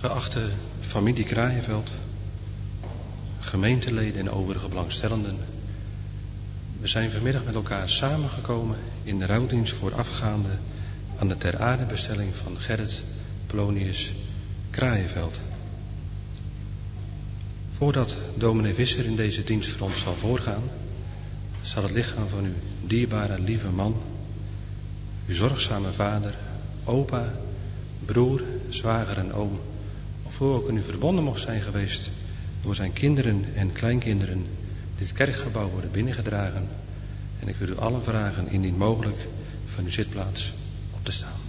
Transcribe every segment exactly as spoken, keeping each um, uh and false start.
Geachte familie Kraaienveld, gemeenteleden en overige belangstellenden. We zijn vanmiddag met elkaar samengekomen in de rouwdienst voorafgaande aan de ter aarde bestelling van Gerrit Polonius Kraaienveld. Voordat dominee Visser in deze dienst voor ons zal voorgaan, zal het lichaam van uw dierbare lieve man, uw zorgzame vader, opa, broer, zwager en oom, of hoe ook in u verbonden mocht zijn geweest door zijn kinderen en kleinkinderen, dit kerkgebouw worden binnengedragen. En ik wil u allen vragen, indien mogelijk, van uw zitplaats op te staan.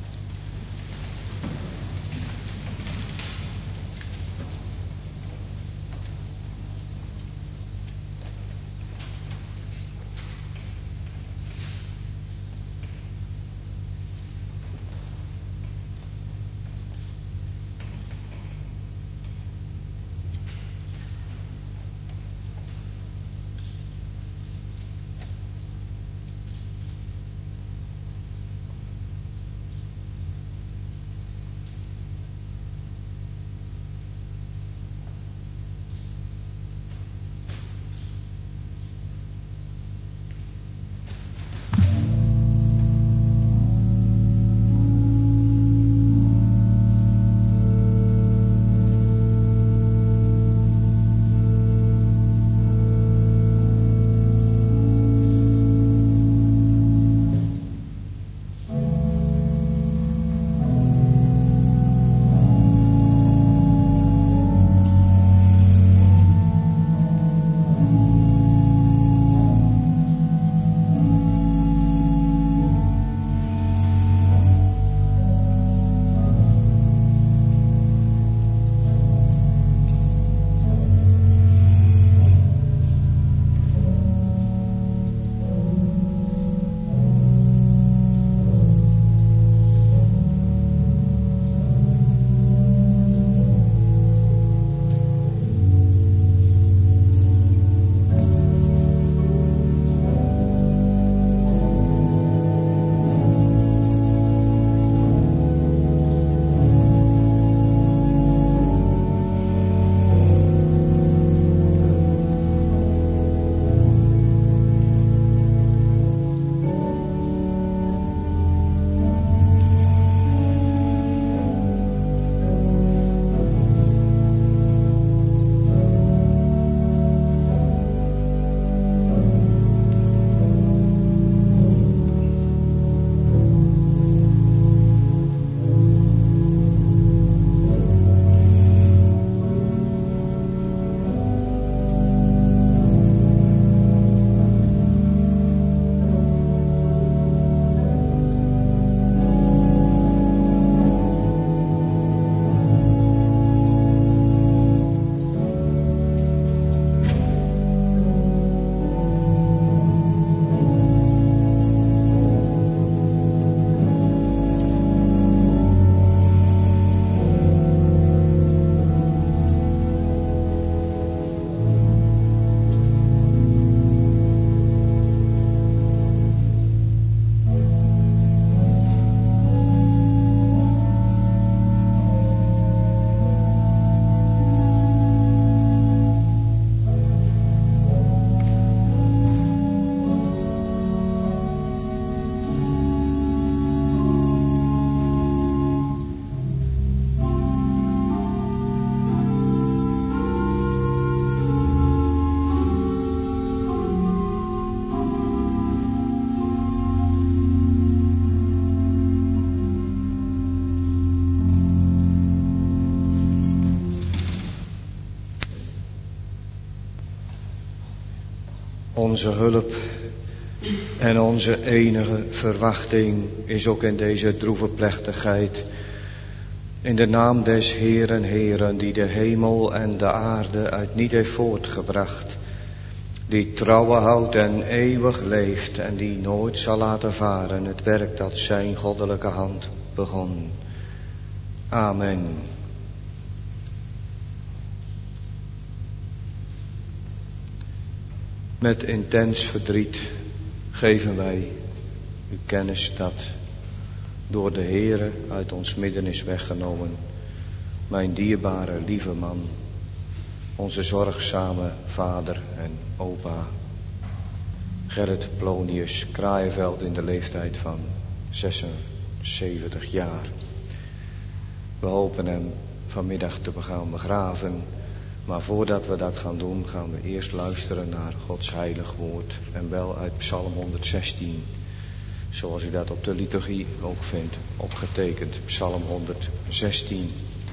Onze hulp en onze enige verwachting is ook in deze droeve plechtigheid. In de naam des Heeren, Heeren, die de hemel en de aarde uit niet heeft voortgebracht. Die trouwe houdt en eeuwig leeft en die nooit zal laten varen het werk dat zijn goddelijke hand begon. Amen. Met intens verdriet geven wij u kennis dat door de Heere uit ons midden is weggenomen. mijn dierbare lieve man, onze zorgzame vader en opa, Gerrit Plonius Kraaienveld in de leeftijd van zesenzeventig jaar. We hopen hem vanmiddag te gaan begraven, maar voordat we dat gaan doen, gaan we eerst luisteren naar Gods heilig woord en wel uit Psalm honderdzestien, zoals u dat op de liturgie ook vindt opgetekend, Psalm honderdzestien.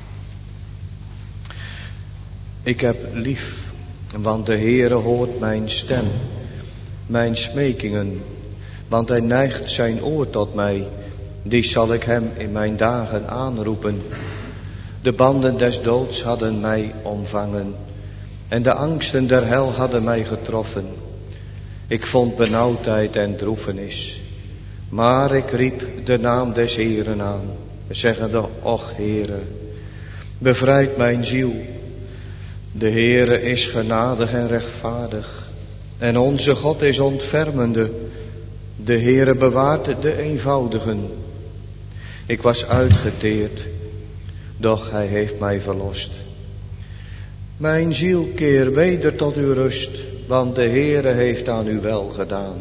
Ik heb lief, want de Heere hoort mijn stem, mijn smekingen, want hij neigt zijn oor tot mij, die zal ik hem in mijn dagen aanroepen. De banden des doods hadden mij omvangen en de angsten der hel hadden mij getroffen. Ik vond benauwdheid en droefenis, maar ik riep de naam des Heeren aan, zeggende, och Heere, bevrijd mijn ziel. De Heere is genadig en rechtvaardig en onze God is ontfermende. De Heere bewaart de eenvoudigen. Ik was uitgeteerd, doch hij heeft mij verlost. Mijn ziel, keer weder tot uw rust, want de Heere heeft aan u wel gedaan.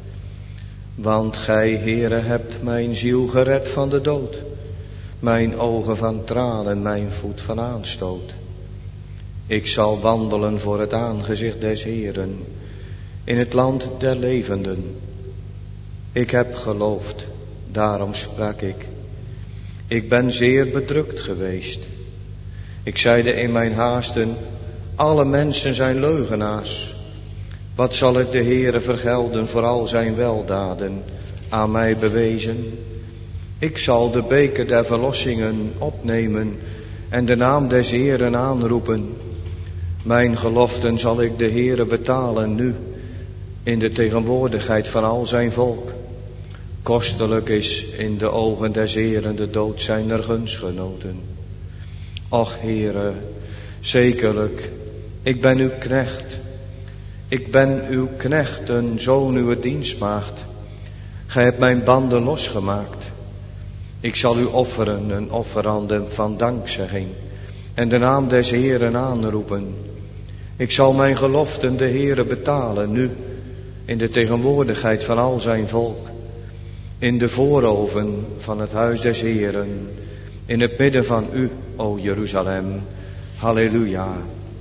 Want gij, Heere, hebt mijn ziel gered van de dood, mijn ogen van tranen, mijn voet van aanstoot. Ik zal wandelen voor het aangezicht des Heeren, in het land der levenden. Ik heb geloofd, daarom sprak ik. Ik ben zeer bedrukt geweest. Ik zeide in mijn haasten, alle mensen zijn leugenaars. Wat zal ik de Heere vergelden voor al zijn weldaden aan mij bewezen? Ik zal de beker der verlossingen opnemen en de naam des Heeren aanroepen. Mijn geloften zal ik de Heere betalen nu, in de tegenwoordigheid van al zijn volk. Kostelijk is in de ogen des Heeren de dood zijner gunstgenoten. Och Heere, zekerlijk, ik ben uw knecht. Ik ben uw knecht, een zoon uw dienstmaagd. Gij hebt mijn banden losgemaakt. Ik zal u offeren, een offerande van dankzegging, en de naam des Heeren aanroepen. Ik zal mijn geloften de Heere betalen, nu, in de tegenwoordigheid van al zijn volk. In de vooroven van het huis des Heeren, in het midden van u, o Jeruzalem. Halleluja.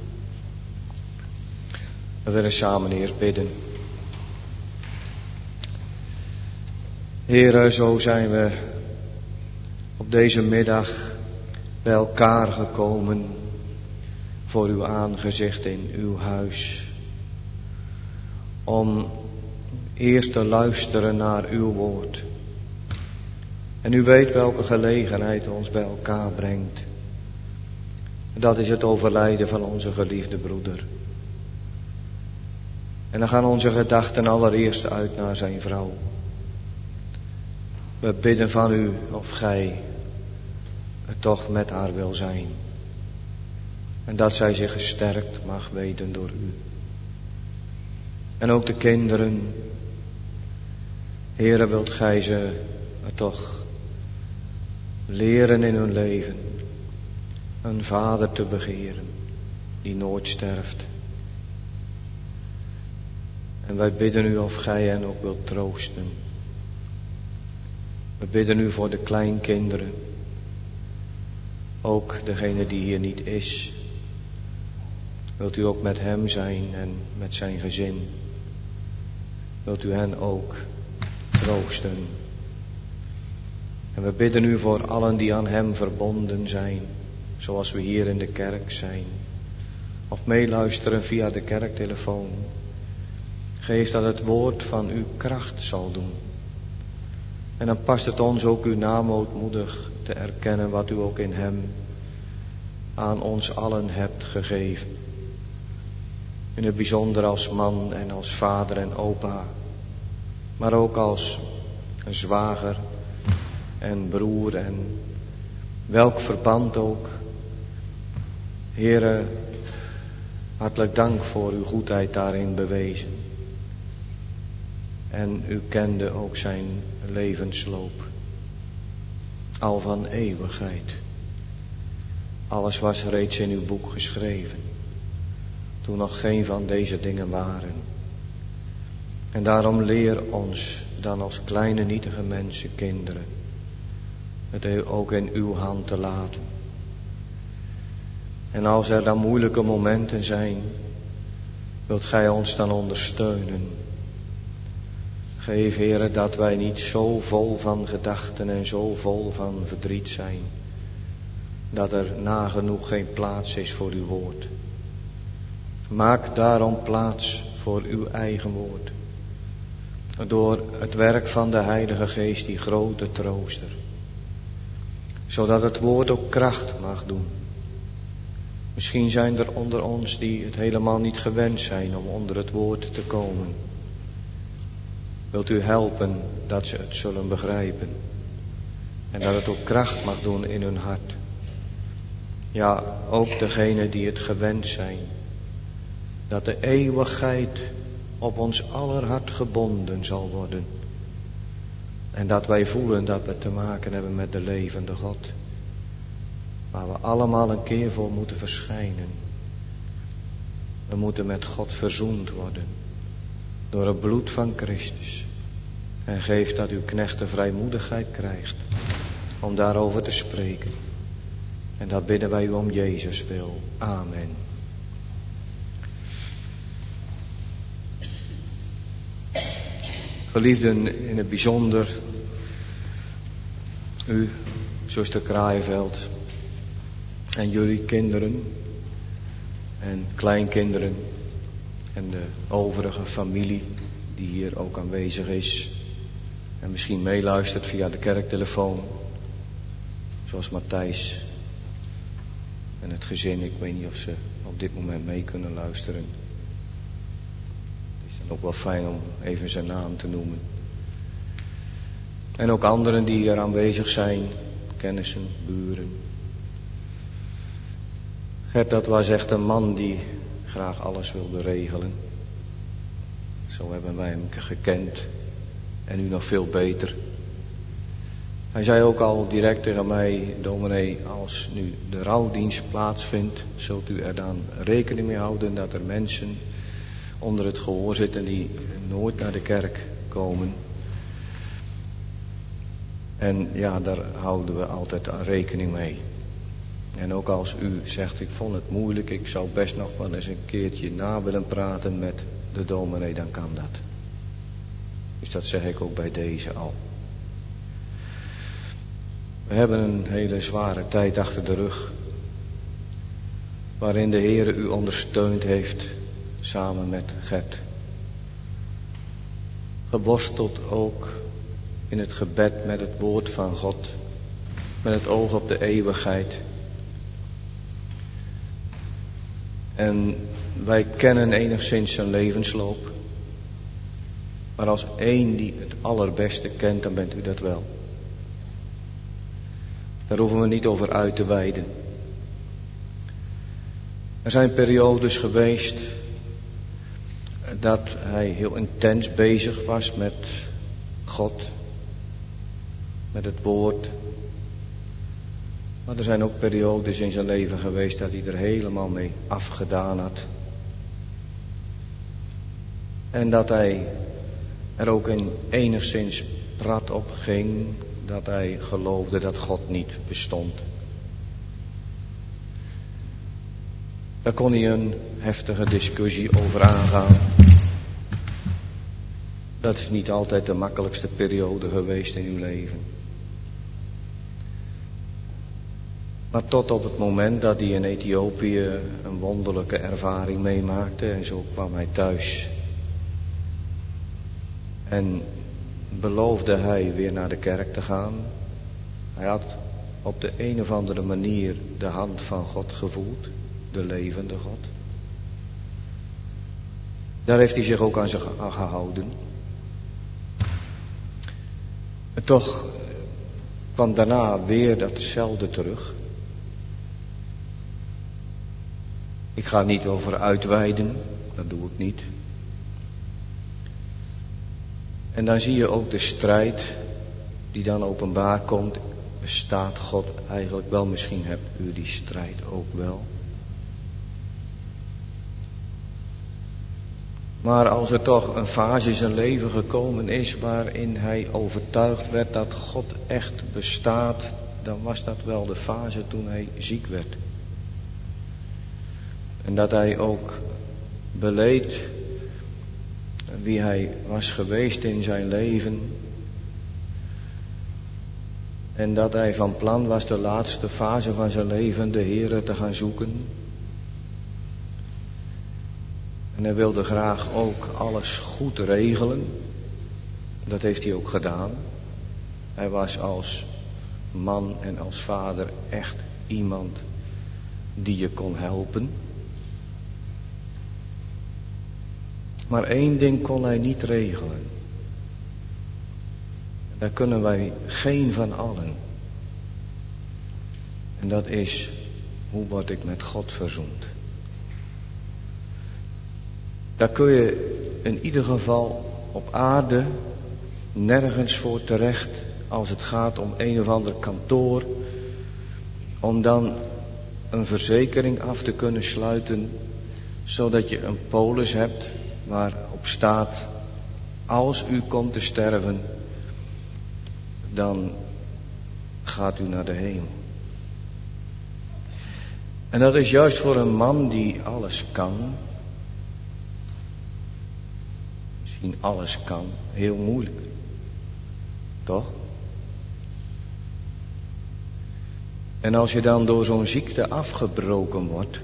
We willen samen eerst bidden. Heere, zo zijn we op deze middag bij elkaar gekomen voor uw aangezicht in uw huis. Om eerst te luisteren naar uw woord. En u weet welke gelegenheid ons bij elkaar brengt. Dat is het overlijden van onze geliefde broeder. En dan gaan onze gedachten allereerst uit naar zijn vrouw. We bidden van u of gij het toch met haar wil zijn. En dat zij zich gesterkt mag weten door u. En ook de kinderen. Heere, wilt gij ze toch leren in hun leven een vader te begeren die nooit sterft. En wij bidden u of gij hen ook wilt troosten. We bidden u voor de kleinkinderen. Ook degene die hier niet is. Wilt u ook met hem zijn en met zijn gezin. Wilt u hen ook troosten. En we bidden u voor allen die aan hem verbonden zijn. Zoals we hier in de kerk zijn. Of meeluisteren via de kerktelefoon. Geef dat het woord van uw kracht zal doen. En dan past het ons ook uw naam ootmoedig te erkennen wat u ook in hem aan ons allen hebt gegeven. In het bijzonder als man en als vader en opa. Maar ook als een zwager en broer en welk verband ook. Heere, hartelijk dank voor uw goedheid daarin bewezen. En u kende ook zijn levensloop. Al van eeuwigheid. Alles was reeds in uw boek geschreven, toen nog geen van deze dingen waren. En daarom leer ons dan als kleine nietige mensen, kinderen, het ook in uw hand te laten. En als er dan moeilijke momenten zijn, wilt gij ons dan ondersteunen. Geef, Heere, dat wij niet zo vol van gedachten en zo vol van verdriet zijn, dat er nagenoeg geen plaats is voor uw woord. Maak daarom plaats voor uw eigen woord, door het werk van de Heilige Geest, die grote trooster, zodat het woord ook kracht mag doen. Misschien zijn er onder ons die het helemaal niet gewend zijn om onder het woord te komen. Wilt u helpen dat ze het zullen begrijpen en dat het ook kracht mag doen in hun hart. Ja, ook degenen die het gewend zijn, dat de eeuwigheid op ons aller hart gebonden zal worden. En dat wij voelen dat we te maken hebben met de levende God, waar we allemaal een keer voor moeten verschijnen. We moeten met God verzoend worden door het bloed van Christus. En geef dat uw knecht de vrijmoedigheid krijgt om daarover te spreken. En dat bidden wij u om Jezus wil. Amen. Geliefden, in het bijzonder u, zuster Kraaienveld, en jullie kinderen en kleinkinderen en de overige familie die hier ook aanwezig is en misschien meeluistert via de kerktelefoon, zoals Matthijs en het gezin. Ik weet niet of ze op dit moment mee kunnen luisteren. Het is dan ook wel fijn om even zijn naam te noemen. En ook anderen die hier aanwezig zijn, kennissen, buren. Gert, dat was echt een man die graag alles wilde regelen. Zo hebben wij hem gekend. En nu nog veel beter. Hij zei ook al direct tegen mij: dominee, als nu de rouwdienst plaatsvindt, zult u er dan rekening mee houden dat er mensen onder het gehoor zitten die nooit naar de kerk komen. En ja, daar houden we altijd aan rekening mee. En ook als u zegt, ik vond het moeilijk, ik zou best nog wel eens een keertje na willen praten met de dominee, dan kan dat. Dus dat zeg ik ook bij deze al. We hebben een hele zware tijd achter de rug, waarin de Heere u ondersteund heeft, samen met Gert. Geworsteld ook in het gebed met het woord van God, met het oog op de eeuwigheid. En wij kennen enigszins zijn levensloop. Maar als één die het allerbeste kent, dan bent u dat wel. Daar hoeven we niet over uit te weiden. Er zijn periodes geweest dat hij heel intens bezig was met God, met het woord. Maar er zijn ook periodes in zijn leven geweest dat hij er helemaal mee afgedaan had. En dat hij er ook in enigszins prat op ging, dat hij geloofde dat God niet bestond. Daar kon hij een heftige discussie over aangaan. Dat is niet altijd de makkelijkste periode geweest in uw leven. Maar tot op het moment dat hij in Ethiopië een wonderlijke ervaring meemaakte, en zo kwam hij thuis. En beloofde hij weer naar de kerk te gaan. Hij had op de een of andere manier de hand van God gevoeld, de levende God. Daar heeft hij zich ook aan zich aan gehouden. En toch kwam daarna weer datzelfde terug. Ik ga niet over uitweiden, dat doe ik niet. En dan zie je ook de strijd die dan openbaar komt. We bestaat God eigenlijk wel? Misschien hebt u die strijd ook wel. Maar als er toch een fase in zijn leven gekomen is waarin hij overtuigd werd dat God echt bestaat, dan was dat wel de fase toen hij ziek werd. En dat hij ook beleed wie hij was geweest in zijn leven. En dat hij van plan was de laatste fase van zijn leven de Heere te gaan zoeken. En hij wilde graag ook alles goed regelen. Dat heeft hij ook gedaan. Hij was als man en als vader echt iemand die je kon helpen. Maar één ding kon hij niet regelen. En daar kunnen wij geen van allen. En dat is, hoe word ik met God verzoend? Daar kun je in ieder geval op aarde nergens voor terecht als het gaat om een of ander kantoor, om dan een verzekering af te kunnen sluiten, zodat je een polis hebt waarop staat, als u komt te sterven, dan gaat u naar de hemel. En dat is juist voor een man die alles kan, misschien alles kan, heel moeilijk. Toch? En als je dan door zo'n ziekte afgebroken wordt,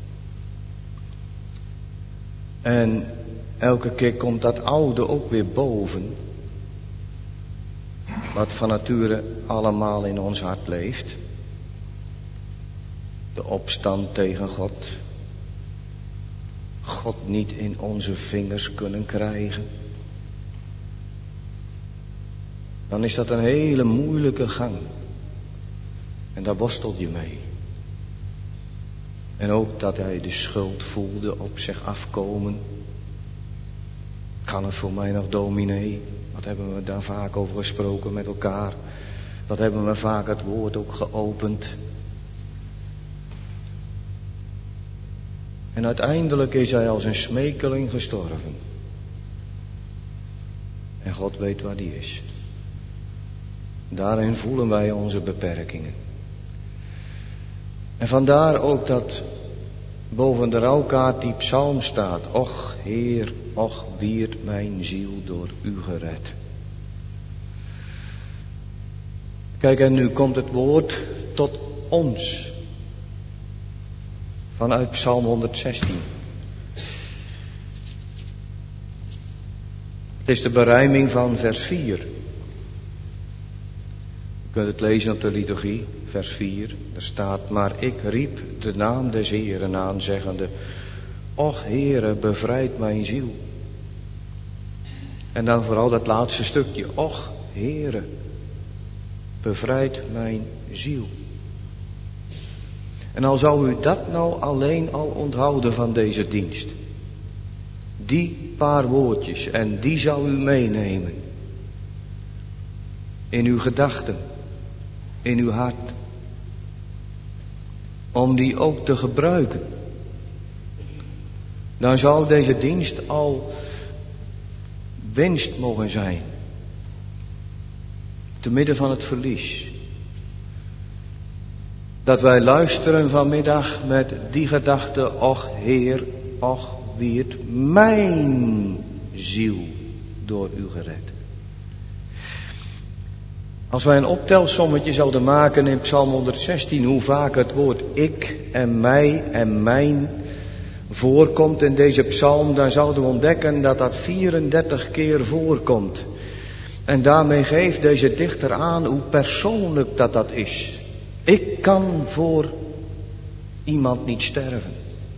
en elke keer komt dat oude ook weer boven, wat van nature allemaal in ons hart leeft. De opstand tegen God. God niet in onze vingers kunnen krijgen. Dan is dat een hele moeilijke gang. En daar worstel je mee. En ook dat hij de schuld voelde op zich afkomen. Kan het voor mij nog, dominee? Wat hebben we daar vaak over gesproken met elkaar? Wat hebben we vaak het woord ook geopend? En uiteindelijk is hij als een smekeling gestorven. En God weet waar die is. Daarin voelen wij onze beperkingen. En vandaar ook dat boven de rouwkaart die psalm staat. Och Heer, och wierd mijn ziel door u gered. Kijk, en nu komt het woord tot ons. Vanuit psalm honderdzestien. Het is de berijming van vers vier. Je kunt het lezen op de liturgie, vers vier. Er staat, maar ik riep de naam des Heeren aan, zeggende, och Heere, bevrijd mijn ziel. En dan vooral dat laatste stukje, och Heere, bevrijd mijn ziel. En al zou u dat nou alleen al onthouden van deze dienst. Die paar woordjes, en die zou u meenemen. In uw gedachten, in uw hart. Om die ook te gebruiken. Dan zou deze dienst al winst mogen zijn. Te midden van het verlies. Dat wij luisteren vanmiddag met die gedachte, och Heer, och wierd mijn ziel door u gered. Als wij een optelsommetje zouden maken in psalm honderdzestien, hoe vaak het woord ik en mij en mijn voorkomt in deze psalm, dan zouden we ontdekken dat dat vierendertig keer voorkomt. En daarmee geeft deze dichter aan hoe persoonlijk dat dat is. Ik kan voor iemand niet sterven.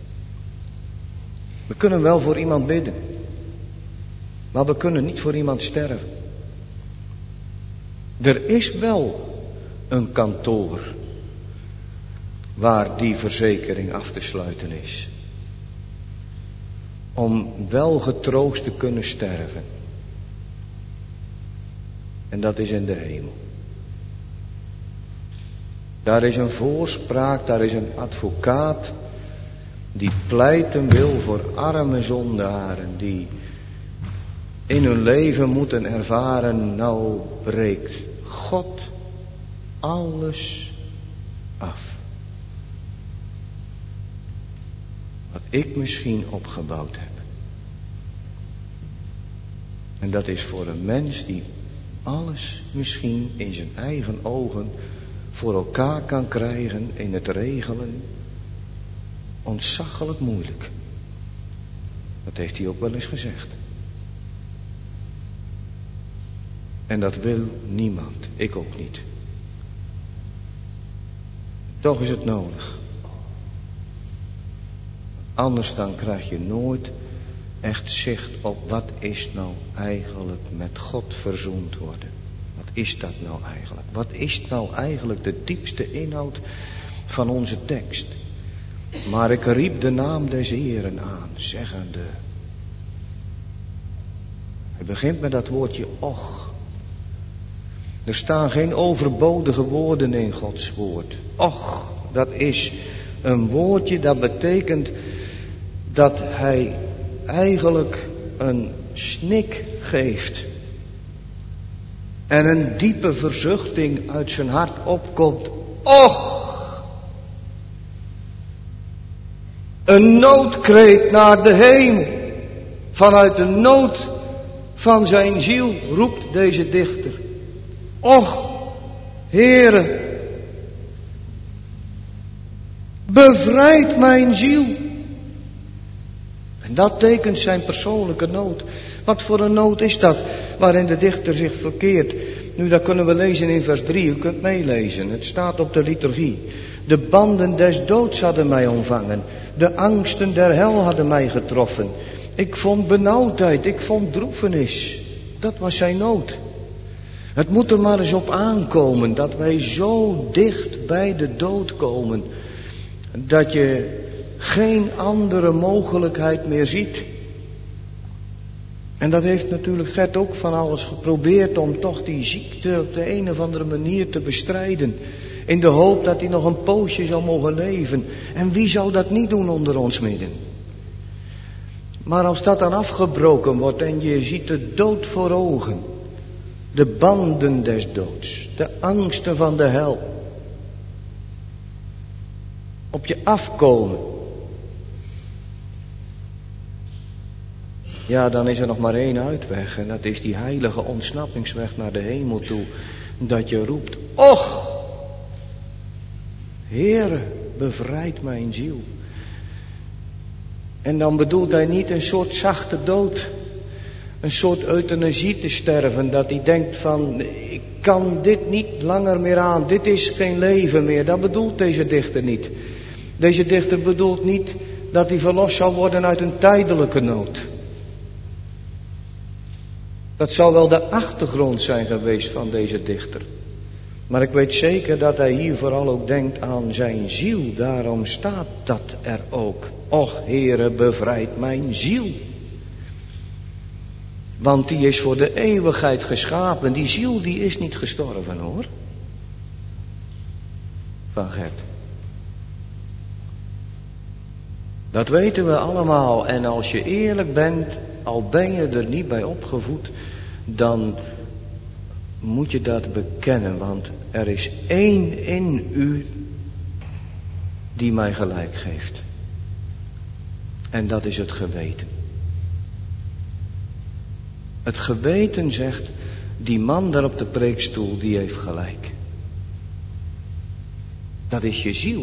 We kunnen wel voor iemand bidden. Maar we kunnen niet voor iemand sterven. Er is wel een kantoor waar die verzekering af te sluiten is. Om wel getroost te kunnen sterven. En dat is in de hemel. Daar is een voorspraak, daar is een advocaat die pleiten wil voor arme zondaren die in hun leven moeten ervaren, nou breekt God alles af. Wat ik misschien opgebouwd heb. En dat is voor een mens die alles misschien in zijn eigen ogen voor elkaar kan krijgen in het regelen, ontzaglijk moeilijk. Dat heeft hij ook wel eens gezegd. En dat wil niemand, ik ook niet. Toch is het nodig. Anders dan krijg je nooit echt zicht op wat is nou eigenlijk met God verzoend worden. Wat is dat nou eigenlijk? Wat is nou eigenlijk de diepste inhoud van onze tekst? Maar ik riep de naam des Heeren aan, zeggende. Hij begint met dat woordje och. Er staan geen overbodige woorden in Gods woord. Och, dat is een woordje dat betekent dat hij eigenlijk een snik geeft. En een diepe verzuchting uit zijn hart opkomt. Och! Een noodkreet naar de hemel. Vanuit de nood van zijn ziel roept deze dichter. Och, Heere, bevrijd mijn ziel. En dat tekent zijn persoonlijke nood. Wat voor een nood is dat waarin de dichter zich verkeert? Nu, dat kunnen we lezen in vers drie. U kunt meelezen. Het staat op de liturgie. De banden des doods hadden mij omvangen. De angsten der hel hadden mij getroffen. Ik vond benauwdheid. Ik vond droefenis. Dat was zijn nood. Het moet er maar eens op aankomen dat wij zo dicht bij de dood komen. Dat je geen andere mogelijkheid meer ziet. En dat heeft natuurlijk Gert ook van alles geprobeerd om toch die ziekte op de een of andere manier te bestrijden. In de hoop dat hij nog een poosje zou mogen leven. En wie zou dat niet doen onder ons midden? Maar als dat dan afgebroken wordt en je ziet de dood voor ogen. De banden des doods. De angsten van de hel. Op je afkomen. Ja, dan is er nog maar één uitweg. En dat is die heilige ontsnappingsweg naar de hemel toe. Dat je roept, och! Heere, bevrijd mijn ziel. En dan bedoelt hij niet een soort zachte dood. Een soort euthanasie te sterven. Dat hij denkt van, ik kan dit niet langer meer aan. Dit is geen leven meer. Dat bedoelt deze dichter niet. Deze dichter bedoelt niet dat hij verlost zal worden uit een tijdelijke nood. Dat zou wel de achtergrond zijn geweest van deze dichter. Maar ik weet zeker dat hij hier vooral ook denkt aan zijn ziel. Daarom staat dat er ook. Och, Heere, bevrijd mijn ziel. Want die is voor de eeuwigheid geschapen. Die ziel die is niet gestorven, hoor. Van Gert. Dat weten we allemaal. En als je eerlijk bent, al ben je er niet bij opgevoed, dan moet je dat bekennen. Want er is één in u die mij gelijk geeft. En dat is het geweten. Het geweten zegt, die man daar op de preekstoel, die heeft gelijk. Dat is je ziel.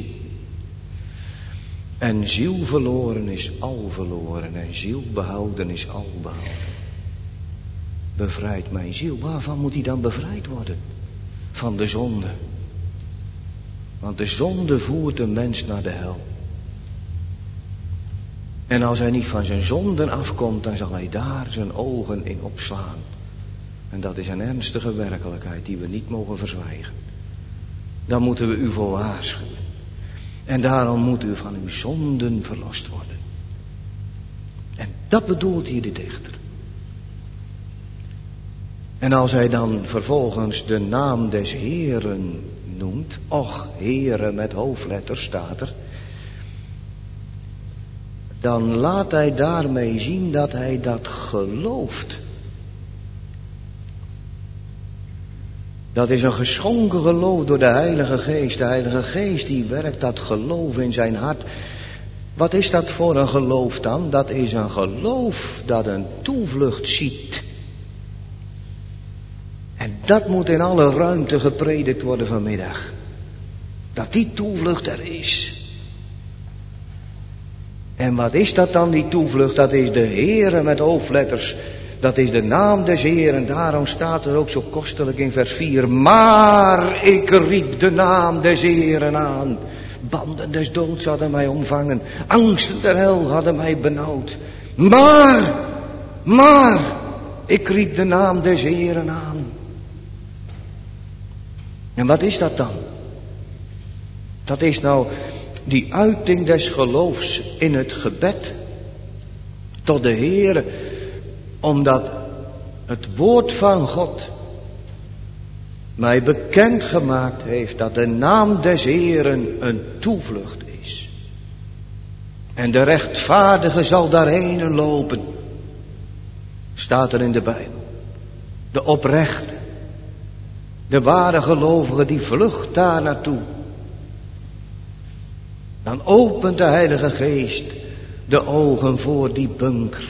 En ziel verloren is al verloren. En ziel behouden is al behouden. Bevrijd mijn ziel. Waarvan moet die dan bevrijd worden? Van de zonde. Want de zonde voert een mens naar de hel. En als hij niet van zijn zonden afkomt, dan zal hij daar zijn ogen in opslaan. En dat is een ernstige werkelijkheid die we niet mogen verzwijgen. Daar moeten we u voor waarschuwen. En daarom moet u van uw zonden verlost worden. En dat bedoelt hier de dichter. En als hij dan vervolgens de naam des Heeren noemt, och Heere met hoofdletters staat er, dan laat hij daarmee zien dat hij dat gelooft. Dat is een geschonken geloof door de Heilige Geest. De Heilige Geest die werkt dat geloof in zijn hart. Wat is dat voor een geloof dan? Dat is een geloof dat een toevlucht ziet. En dat moet in alle ruimte gepredikt worden vanmiddag. Dat die toevlucht er is. En wat is dat dan, die toevlucht? Dat is de Heere met hoofdletters. Dat is de naam des Heeren. Daarom staat er ook zo kostelijk in vers vier. Maar ik riep de naam des Heeren aan. Banden des doods hadden mij omvangen. Angsten der hel hadden mij benauwd. Maar, maar, ik riep de naam des Heeren aan. En wat is dat dan? Dat is nou die uiting des geloofs in het gebed tot de Heere, omdat het woord van God mij bekendgemaakt heeft dat de naam des Heeren een toevlucht is. En de rechtvaardige zal daarheen lopen, staat er in de Bijbel. De oprechte, de ware gelovige, die vlucht daar naartoe. Dan opent de Heilige Geest de ogen voor die bunker.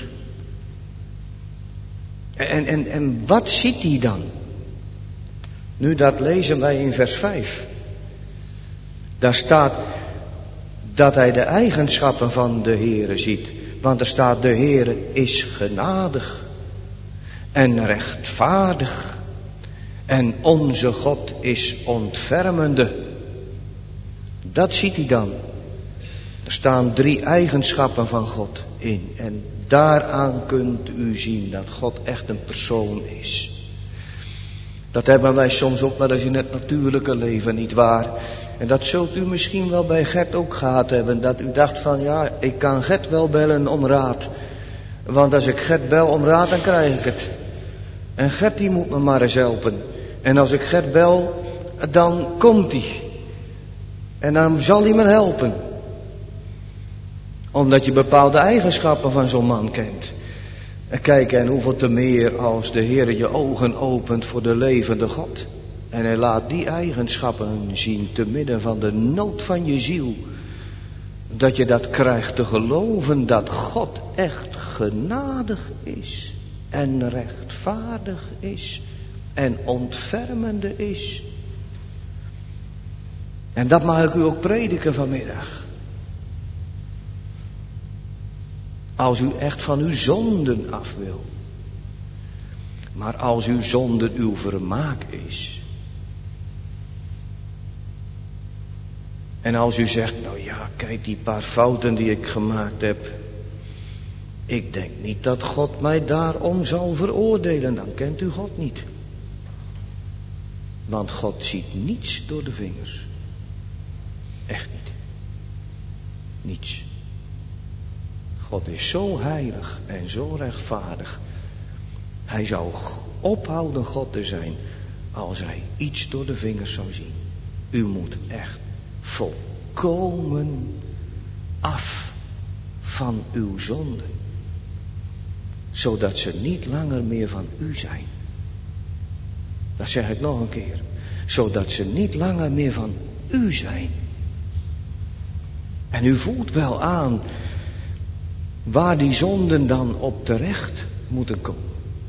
En, en, en wat ziet hij dan? Nu, dat lezen wij in vers vijf. Daar staat dat hij de eigenschappen van de Heere ziet. Want er staat, de Heere is genadig en rechtvaardig. En onze God is ontfermende. Dat ziet hij dan. Er staan drie eigenschappen van God in. En daaraan kunt u zien dat God echt een persoon is. Dat hebben wij soms ook wel eens in het natuurlijke leven, niet waar? En dat zult u misschien wel bij Gert ook gehad hebben. Dat u dacht van, ja, ik kan Gert wel bellen om raad. Want als ik Gert bel om raad, dan krijg ik het. En Gert die moet me maar eens helpen. En als ik Gert bel, dan komt hij. En dan zal hij me helpen. Omdat je bepaalde eigenschappen van zo'n man kent. En kijk, en hoeveel te meer als de Heer je ogen opent voor de levende God. En hij laat die eigenschappen zien te midden van de nood van je ziel. Dat je dat krijgt te geloven dat God echt genadig is. En rechtvaardig is. En ontfermende is. En dat mag ik u ook prediken vanmiddag. Als u echt van uw zonden af wil. Maar als uw zonde uw vermaak is. En als u zegt, nou ja, kijk die paar fouten die ik gemaakt heb. Ik denk niet dat God mij daarom zal veroordelen. Dan kent u God niet. Want God ziet niets door de vingers. Echt niet. Niets. God is zo heilig en zo rechtvaardig. Hij zou ophouden God te zijn als hij iets door de vingers zou zien. U moet echt volkomen af van uw zonden. Zodat ze niet langer meer van u zijn. Dat zeg ik nog een keer. Zodat ze niet langer meer van u zijn. En u voelt wel aan waar die zonden dan op terecht moeten komen.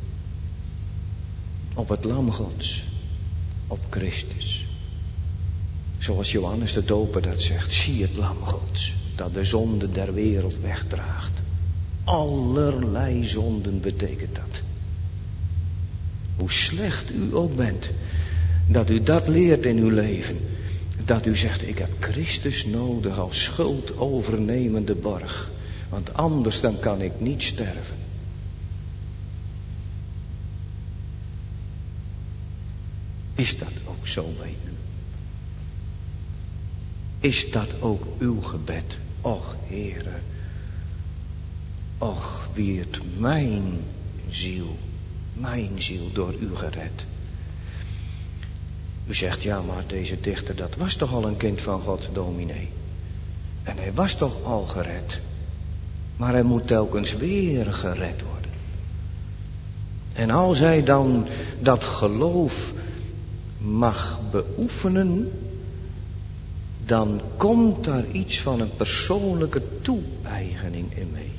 Op het lam Gods. Op Christus. Zoals Johannes de Doper dat zegt. Zie het lam Gods. Dat de zonde der wereld wegdraagt. Allerlei zonden betekent dat. Hoe slecht u ook bent. Dat u dat leert in uw leven. Dat u zegt, ik heb Christus nodig als schuldovernemende borg. Want anders dan kan ik niet sterven. Is dat ook zo bij u? Is dat ook uw gebed? Och, Heere. Och, wie het mijn ziel, mijn ziel door u gered. U zegt, ja, maar deze dichter, dat was toch al een kind van God, dominee. En hij was toch al gered. Maar hij moet telkens weer gered worden. En als hij dan dat geloof mag beoefenen, dan komt daar iets van een persoonlijke toe-eigening in mee.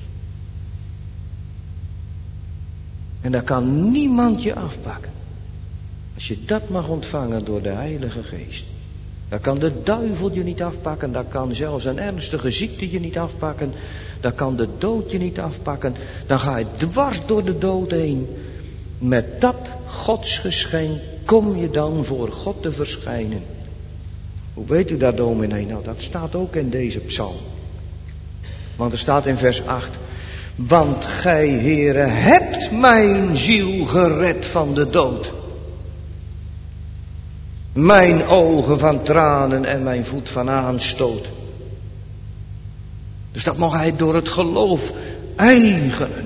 En daar kan niemand je afpakken. Als je dat mag ontvangen door de Heilige Geest. Dan kan de duivel je niet afpakken. Dan kan zelfs een ernstige ziekte je niet afpakken. Dan kan de dood je niet afpakken. Dan ga je dwars door de dood heen. Met dat godsgeschenk kom je dan voor God te verschijnen. Hoe weet u dat, dominee? Nou, dat staat ook in deze psalm. Want er staat in vers acht. Want gij, Heere, hebt mijn ziel gered van de dood. Mijn ogen van tranen en mijn voet van aanstoot. Dus dat mag hij door het geloof eigenen.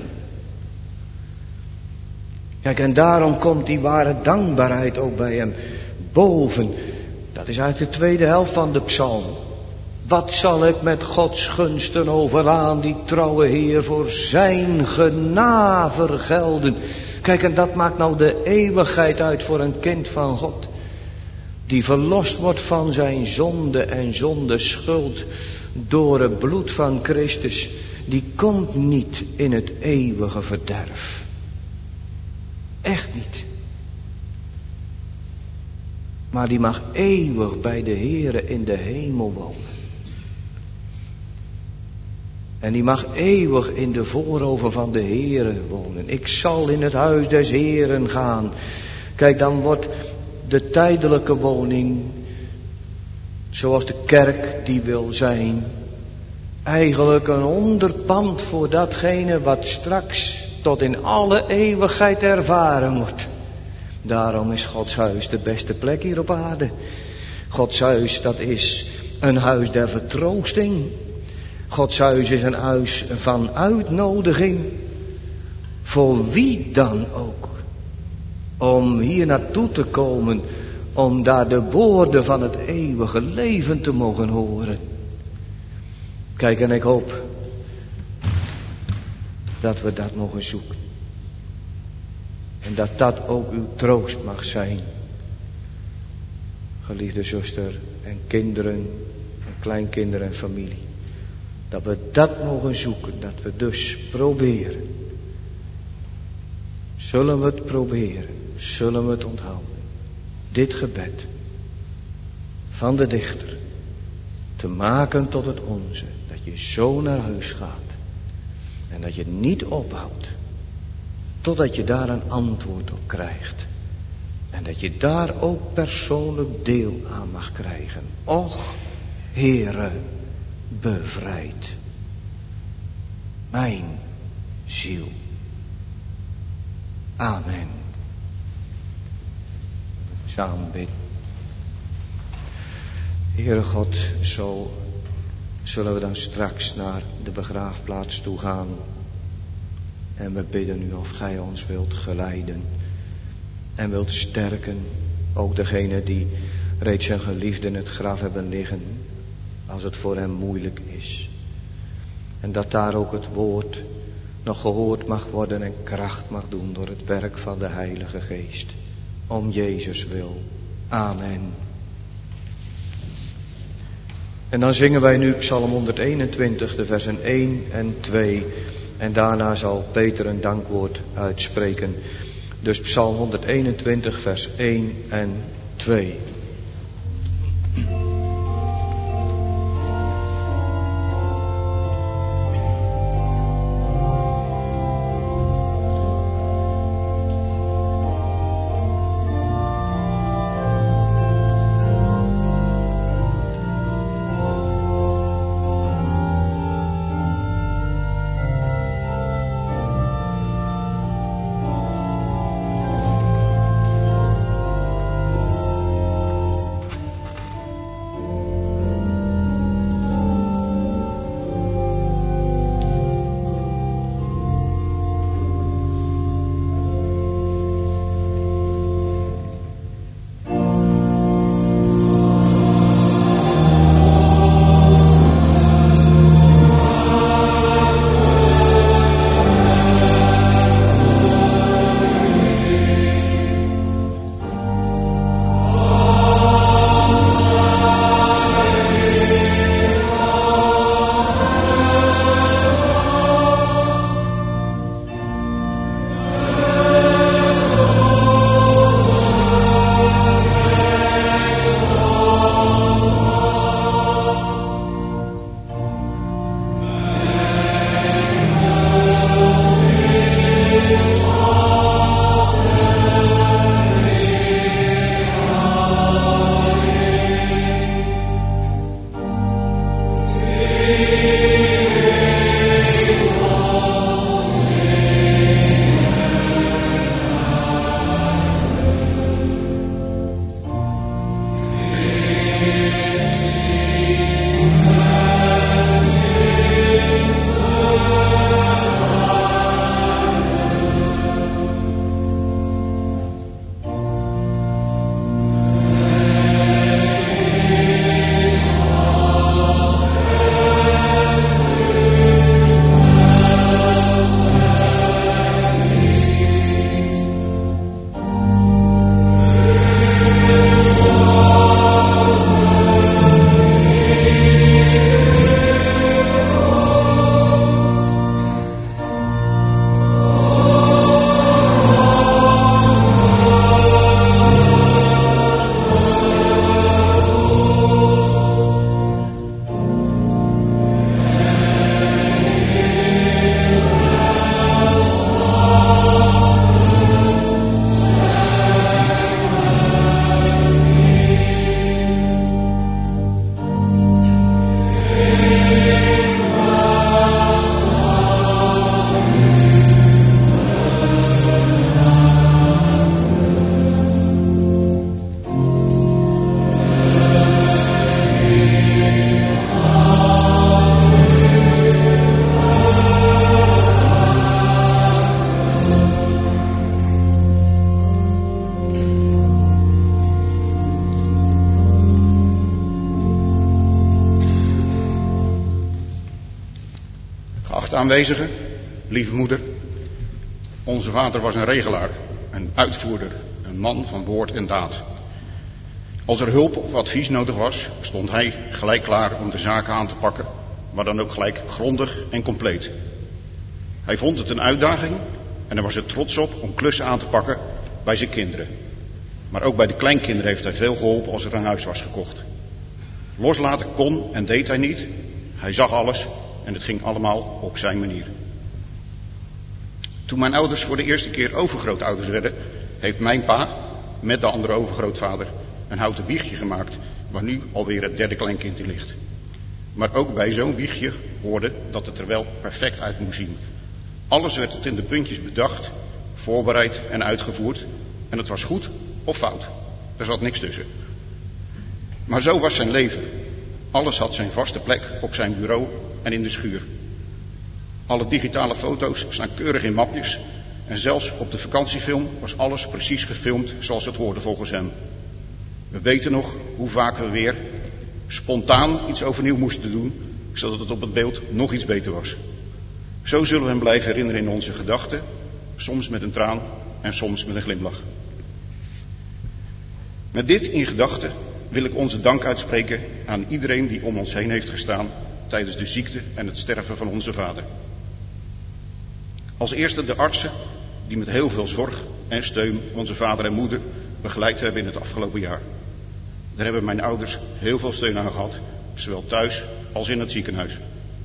Kijk, en daarom komt die ware dankbaarheid ook bij hem boven. Dat is eigenlijk de tweede helft van de psalm. Wat zal ik met Gods gunsten overaan die trouwe Heer voor zijn genade vergelden. Kijk, en dat maakt nou de eeuwigheid uit voor een kind van God. Die verlost wordt van zijn zonde en zondeschuld door het bloed van Christus. Die komt niet in het eeuwige verderf. Echt niet. Maar die mag eeuwig bij de Heere in de hemel wonen. En die mag eeuwig in de voorhoven van de Heere wonen. Ik zal in het huis des Heeren gaan. Kijk, dan wordt de tijdelijke woning, zoals de kerk die wil zijn, eigenlijk een onderpand voor datgene wat straks tot in alle eeuwigheid ervaren wordt. Daarom is Gods huis de beste plek hier op aarde. Gods huis, dat is een huis der vertroosting. Gods huis is een huis van uitnodiging. Voor wie dan ook. Om hier naartoe te komen. Om daar de woorden van het eeuwige leven te mogen horen. Kijk, en ik hoop dat we dat mogen zoeken. En dat dat ook uw troost mag zijn. Geliefde zuster en kinderen en kleinkinderen en familie. Dat we dat mogen zoeken. Dat we dus proberen. Zullen we het proberen. Zullen we het onthouden. Dit gebed van de dichter te maken tot het onze. Dat je zo naar huis gaat. En dat je niet ophoudt. Totdat je daar een antwoord op krijgt. En dat je daar ook persoonlijk deel aan mag krijgen. Och, Heere, bevrijd mijn ziel. Amen. Samen bidden. Heere God, zo zullen we dan straks naar de begraafplaats toe gaan. En we bidden u of gij ons wilt geleiden. En wilt sterken. Ook degene die reeds zijn geliefde in het graf hebben liggen. Als het voor hem moeilijk is. En dat daar ook het woord nog gehoord mag worden en kracht mag doen door het werk van de Heilige Geest. Om Jezus wil. Amen. En dan zingen wij nu Psalm honderdeenentwintig, de versen één en twee. En daarna zal Peter een dankwoord uitspreken. Dus Psalm honderdeenentwintig, vers één en twee. aanwezigen, lieve moeder, onze vader was een regelaar, een uitvoerder, een man van woord en daad. Als er hulp of advies nodig was, stond hij gelijk klaar om de zaken aan te pakken, maar dan ook gelijk grondig en compleet. Hij vond het een uitdaging en hij was er trots op om klussen aan te pakken bij zijn kinderen. Maar ook bij de kleinkinderen heeft hij veel geholpen als er een huis was gekocht. Loslaten kon en deed hij niet. Hij zag alles en het ging allemaal op zijn manier. Toen mijn ouders voor de eerste keer overgrootouders werden, heeft mijn pa met de andere overgrootvader een houten wiegje gemaakt, waar nu alweer het derde kleinkind in ligt. Maar ook bij zo'n wiegje hoorde dat het er wel perfect uit moest zien. Alles werd het in de puntjes bedacht, voorbereid en uitgevoerd. En het was goed of fout. Er zat niks tussen. Maar zo was zijn leven. Alles had zijn vaste plek op zijn bureau en in de schuur. Alle digitale foto's staan keurig in mapjes. En zelfs op de vakantiefilm was alles precies gefilmd zoals het hoorde volgens hem. We weten nog hoe vaak we weer spontaan iets overnieuw moesten doen, zodat het op het beeld nog iets beter was. Zo zullen we hem blijven herinneren in onze gedachten, soms met een traan en soms met een glimlach. Met dit in gedachten wil ik onze dank uitspreken aan iedereen die om ons heen heeft gestaan tijdens de ziekte en het sterven van onze vader. Als eerste de artsen die met heel veel zorg en steun onze vader en moeder begeleid hebben in het afgelopen jaar. Daar hebben mijn ouders heel veel steun aan gehad, zowel thuis als in het ziekenhuis.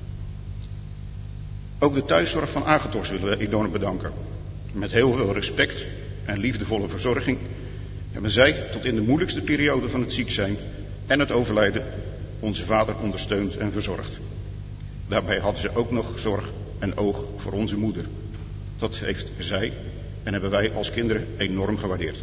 Ook de thuiszorg van Agathos willen we enorm bedanken. Met heel veel respect en liefdevolle verzorging hebben zij tot in de moeilijkste periode van het ziek zijn en het overlijden onze vader ondersteund en verzorgd. Daarbij hadden ze ook nog zorg en oog voor onze moeder. Dat heeft zij en hebben wij als kinderen enorm gewaardeerd.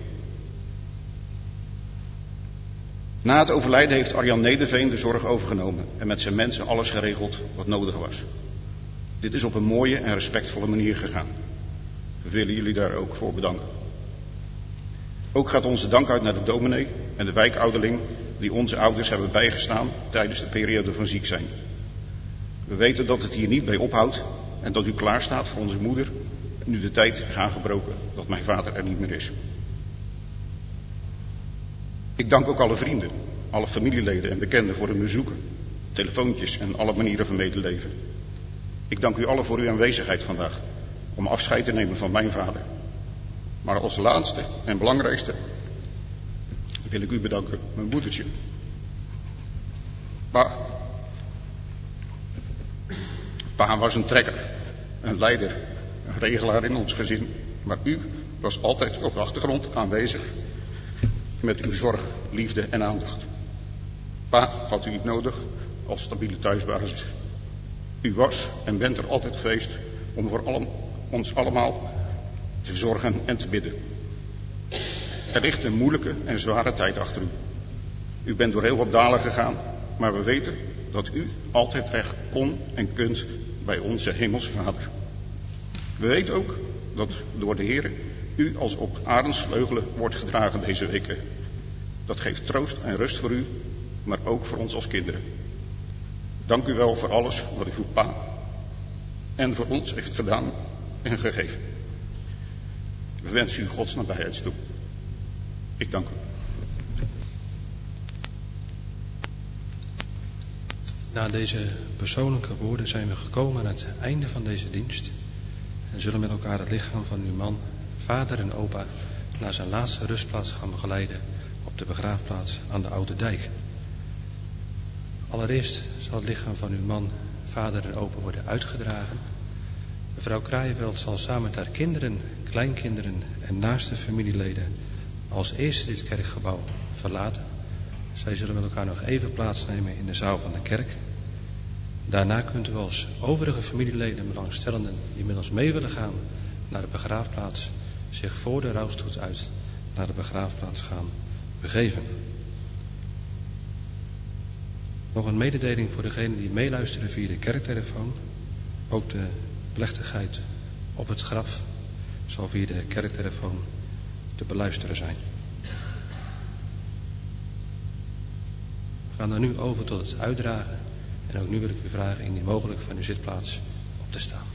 Na het overlijden heeft Arjan Nederveen de zorg overgenomen en met zijn mensen alles geregeld wat nodig was. Dit is op een mooie en respectvolle manier gegaan. We willen jullie daar ook voor bedanken. Ook gaat onze dank uit naar de dominee en de wijkouderling die onze ouders hebben bijgestaan tijdens de periode van ziek zijn. We weten dat het hier niet bij ophoudt en dat u klaar staat voor onze moeder nu de tijd is aangebroken dat mijn vader er niet meer is. Ik dank ook alle vrienden, alle familieleden en bekenden voor hun bezoeken, telefoontjes en alle manieren van medeleven. Ik dank u allen voor uw aanwezigheid vandaag, om afscheid te nemen van mijn vader. Maar als laatste en belangrijkste wil ik u bedanken, mijn moedertje. Pa. Pa was een trekker, een leider, een regelaar in ons gezin. Maar u was altijd op de achtergrond aanwezig met uw zorg, liefde en aandacht. Pa had u niet nodig als stabiele thuisbasis. U was en bent er altijd geweest om voor allen, ons allemaal te zorgen en te bidden. Er ligt een moeilijke en zware tijd achter u. U bent door heel wat dalen gegaan, maar we weten dat u altijd weg kon en kunt bij onze hemelse Vader. We weten ook dat door de Heer u als op arendsvleugelen wordt gedragen deze weken. Dat geeft troost en rust voor u, maar ook voor ons als kinderen. Dank u wel voor alles wat u voor pa en voor ons heeft gedaan en gegeven. We wensen u Gods nabijheid toe. Ik dank u. Na deze persoonlijke woorden zijn we gekomen aan het einde van deze dienst en zullen met elkaar het lichaam van uw man, vader en opa naar zijn laatste rustplaats gaan begeleiden op de begraafplaats aan de Oude Dijk. Allereerst zal het lichaam van uw man, vader en opa worden uitgedragen. Mevrouw Kraaienveld zal samen met haar kinderen, kleinkinderen en naaste familieleden als eerste dit kerkgebouw verlaten. Zij zullen met elkaar nog even plaatsnemen in de zaal van de kerk. Daarna kunt u als overige familieleden en belangstellenden die met ons mee willen gaan naar de begraafplaats zich voor de rouwstoet uit naar de begraafplaats gaan begeven. Nog een mededeling voor degenen die meeluisteren via de kerktelefoon. Ook de plechtigheid op het graf zal via de kerktelefoon te beluisteren zijn. We gaan dan nu over tot het uitdragen. En ook nu wil ik u vragen indien mogelijk van uw zitplaats op te staan.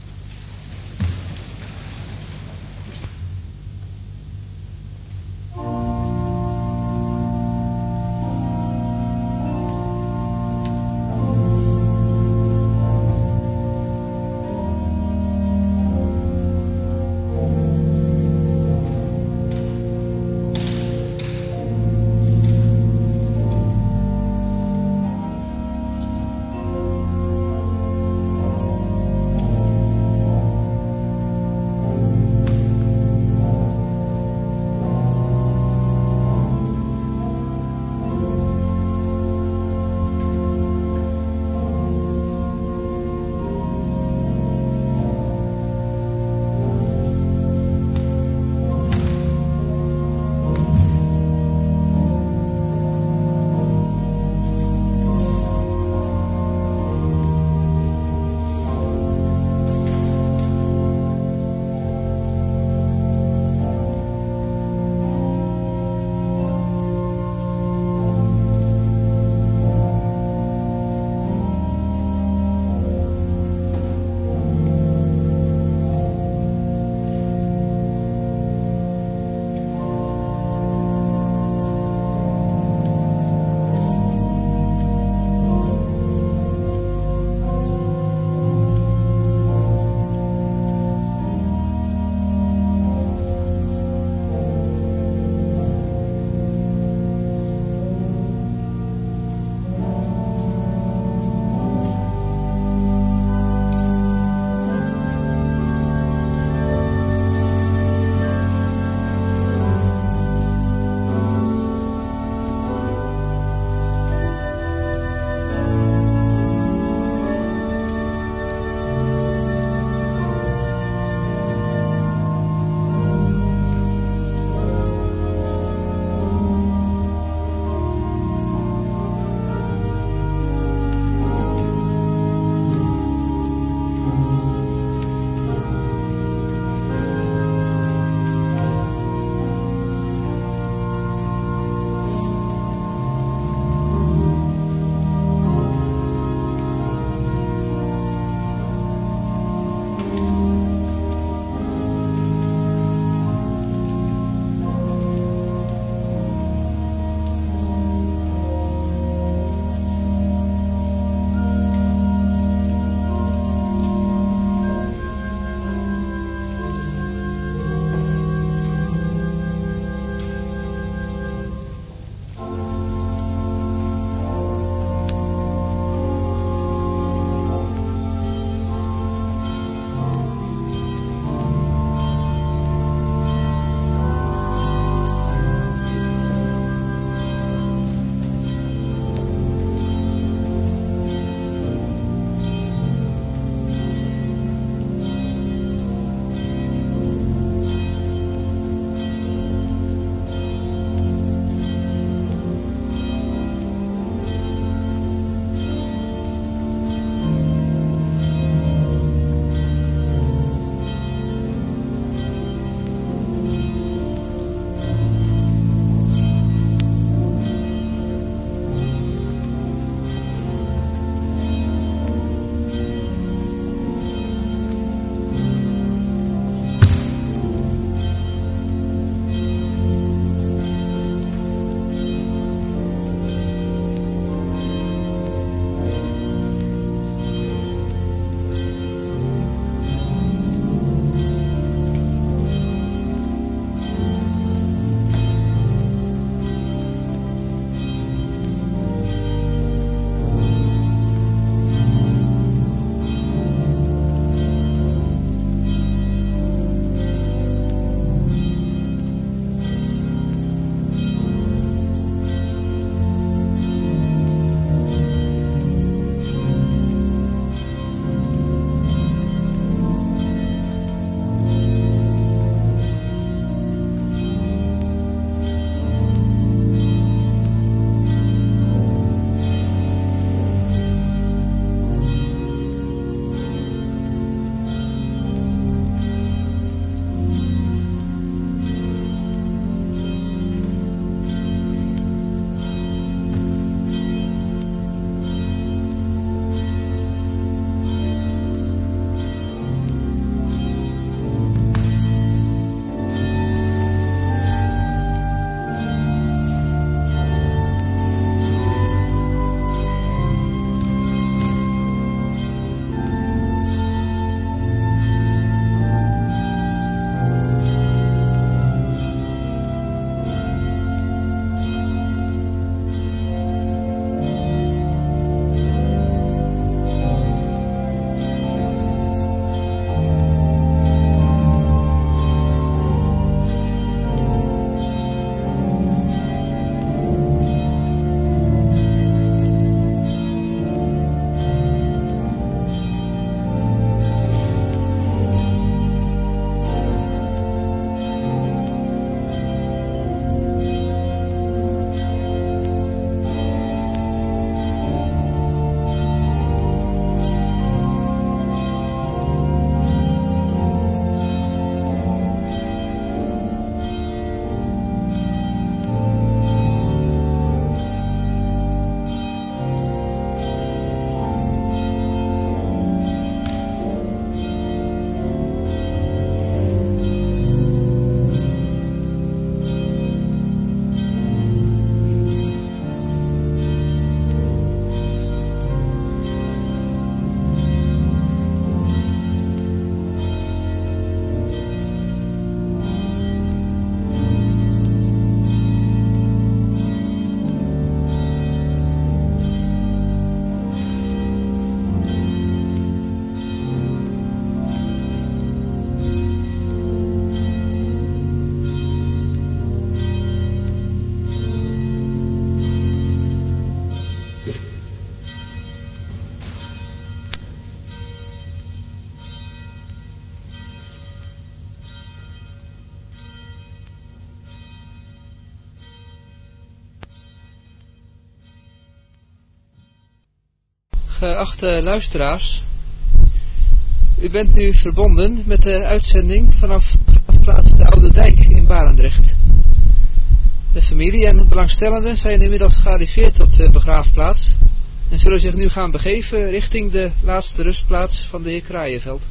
Geachte luisteraars, u bent nu verbonden met de uitzending vanaf plaats de Oude Dijk in Barendrecht. De familie en belangstellenden zijn inmiddels gearriveerd op de begraafplaats en zullen zich nu gaan begeven richting de laatste rustplaats van de heer Kraaienveld.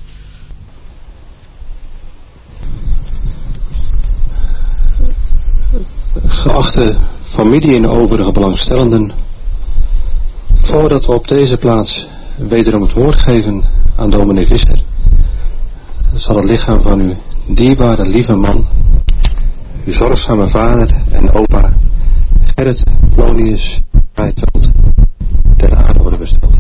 Geachte familie en overige belangstellenden, voordat we op deze plaats wederom het woord geven aan dominee Visser, zal het lichaam van uw dierbare lieve man, uw zorgzame vader en opa Gerrit Plonius Kraaienveld ter aarde worden besteld.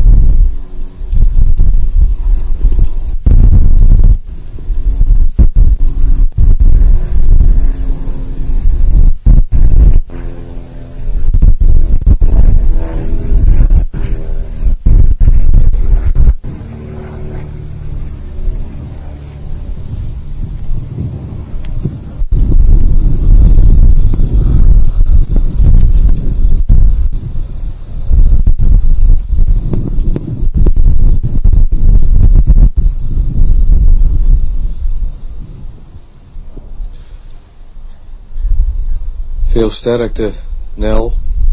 Veel sterkte, Nel.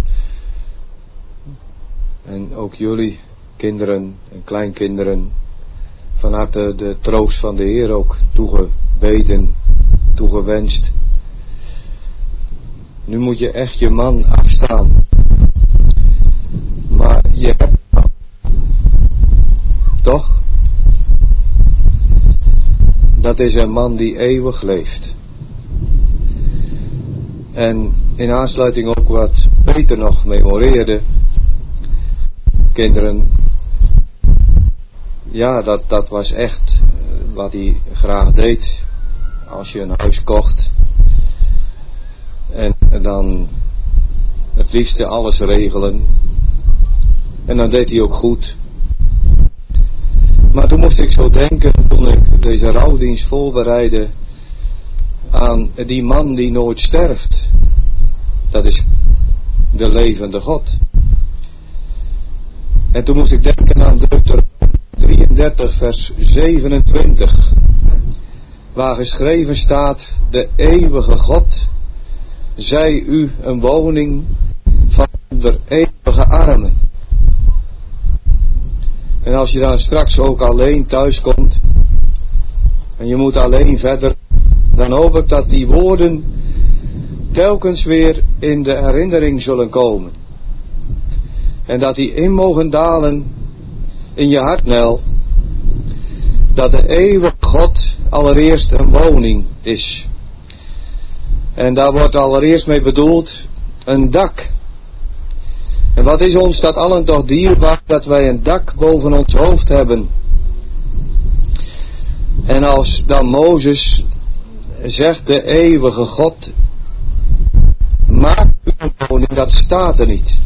En ook jullie, kinderen en kleinkinderen, van harte de troost van de Heer ook toegebeden, toegewenst. Nu moet je echt je man afstaan. Maar je hebt toch? Dat is een man die eeuwig leeft. En in aansluiting ook wat Peter nog memoreerde, kinderen, ja, dat, dat was echt wat hij graag deed. Als je een huis kocht en, en dan het liefste alles regelen, en dan deed hij ook goed. Maar toen moest ik zo denken, toen ik deze rouwdienst voorbereidde, aan die man die nooit sterft. Dat is de levende God. En toen moest ik denken aan Deuteronomium drieëndertig vers zevenentwintig, waar geschreven staat: de eeuwige God zij u een woning van de eeuwige armen. En als je dan straks ook alleen thuis komt en je moet alleen verder, dan hoop ik dat die woorden telkens weer in de herinnering zullen komen. En dat die in mogen dalen in je hart, Nel. Dat de eeuwige God allereerst een woning is. En daar wordt allereerst mee bedoeld een dak. En wat is ons dat allen toch dierbaar, dat wij een dak boven ons hoofd hebben. En als dan Mozes zegt de eeuwige God, maak u een woning, dat staat er niet.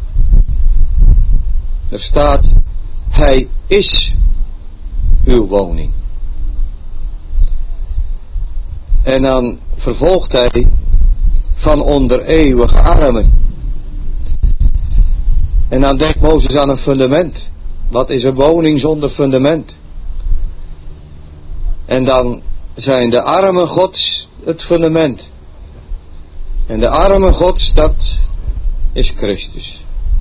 Er staat, hij is uw woning. En dan vervolgt hij van onder eeuwige armen. En dan denkt Mozes aan een fundament. Wat is een woning zonder fundament? En dan zijn de armen Gods het fundament. En de armen Gods, dat is Christus.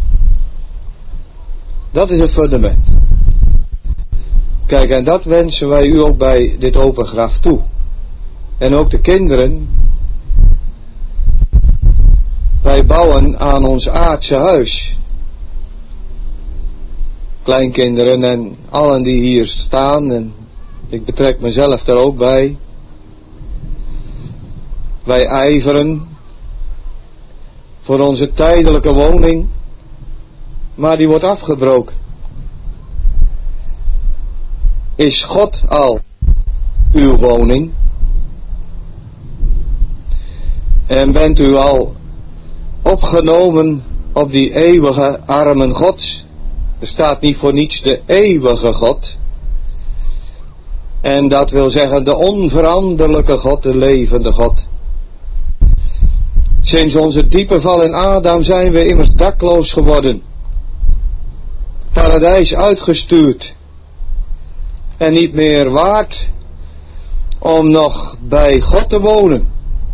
Dat is het fundament. Kijk, en dat wensen wij u ook bij dit open graf toe. En ook de kinderen. Wij bouwen aan ons aardse huis. Kleinkinderen en allen die hier staan, en ik betrek mezelf er ook bij. Wij ijveren voor onze tijdelijke woning, maar die wordt afgebroken. Is God al uw woning? En bent u al opgenomen op die eeuwige armen Gods? Er staat niet voor niets de eeuwige God. En dat wil zeggen de onveranderlijke God, de levende God. Sinds onze diepe val in Adam zijn we immers dakloos geworden. paradijs uitgestuurd. En niet meer waard om nog bij God te wonen.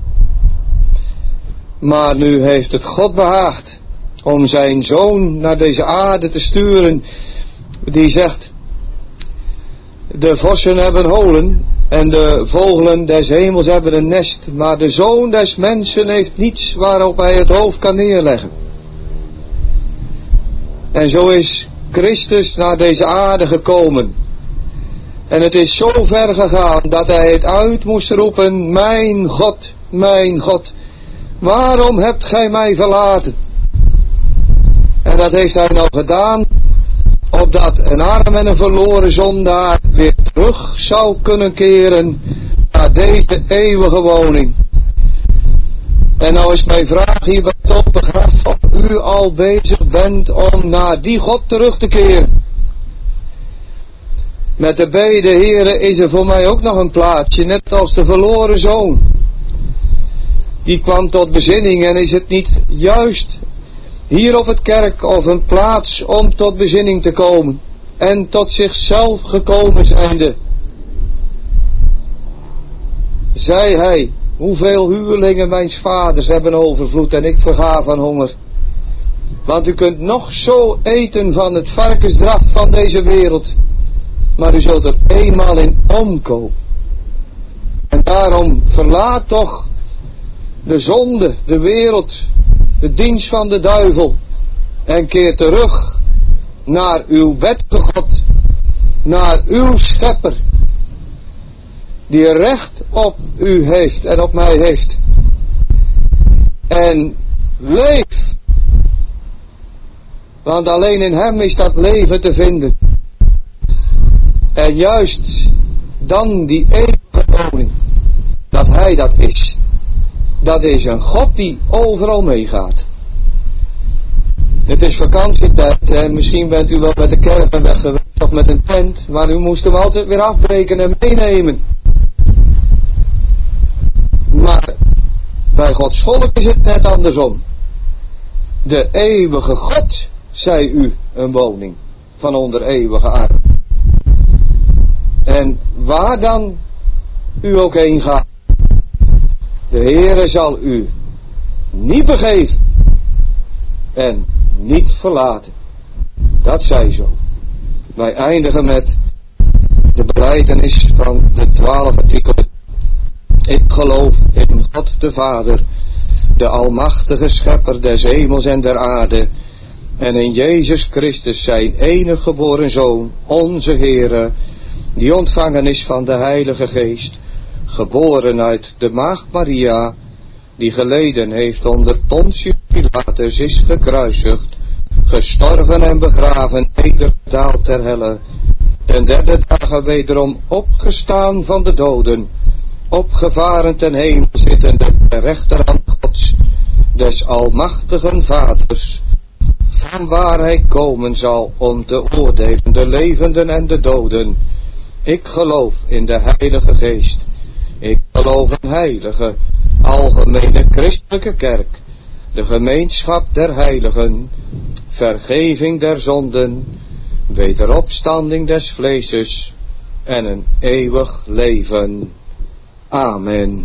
Maar nu heeft het God behaagd om zijn zoon naar deze aarde te sturen. Die zegt, de vossen hebben holen en de vogelen des hemels hebben een nest. Maar de zoon des mensen heeft niets waarop hij het hoofd kan neerleggen. En zo is Christus naar deze aarde gekomen. En het is zo ver gegaan dat hij het uit moest roepen, mijn God, mijn God, waarom hebt gij mij verlaten? En dat heeft hij nou gedaan, opdat een arm en een verloren zondaar weer terug zou kunnen keren naar deze eeuwige woning. En nou is mijn vraag hier bij het open graf, of u al bezig bent om naar die God terug te keren. Met de bede, Heere, is er voor mij ook nog een plaatsje, net als de verloren zoon. Die kwam tot bezinning en is het niet juist hier op het kerk of een plaats om tot bezinning te komen en tot zichzelf gekomen zijnde. Zei hij, hoeveel huurlingen mijns vaders hebben overvloed en ik verga van honger. Want u kunt nog zo eten van het varkensdraf van deze wereld, maar u zult er eenmaal in omkomen. En daarom verlaat toch de zonde, de wereld, de dienst van de duivel en keer terug naar uw wettige God, naar uw schepper, die recht op u heeft en op mij heeft. En leef, want alleen in hem is dat leven te vinden. En juist dan die eeuwige woning, dat hij dat is. Dat is een God die overal meegaat. Het is vakantietijd en misschien bent u wel met de caravan weg geweest of met een tent, maar u moest hem altijd weer afbreken en meenemen. Maar bij Gods volk is het net andersom. De eeuwige God, zei u, een woning van onder eeuwige arm. En waar dan u ook heen gaat, de Heere zal u niet begeven en niet verlaten. Dat zij zo. Wij eindigen met de belijdenis van de twaalf artikelen. Ik geloof in God de Vader, de almachtige schepper des hemels en der aarde, en in Jezus Christus zijn enige geboren Zoon, onze Heere, die ontvangen is van de Heilige Geest, geboren uit de maagd Maria, die geleden heeft onder Pontius Pilatus, is gekruisigd, gestorven en begraven, nedergedaald ter helle, ten derde dagen wederom opgestaan van de doden, opgevaren ten hemel zittende ter rechterhand Gods, des almachtigen Vaders, van waar hij komen zal om te oordelen de levenden en de doden. Ik geloof in de Heilige Geest. Ik geloof in heilige, algemene christelijke kerk, de gemeenschap der heiligen, vergeving der zonden, wederopstanding des vleeses en een eeuwig leven. Amen.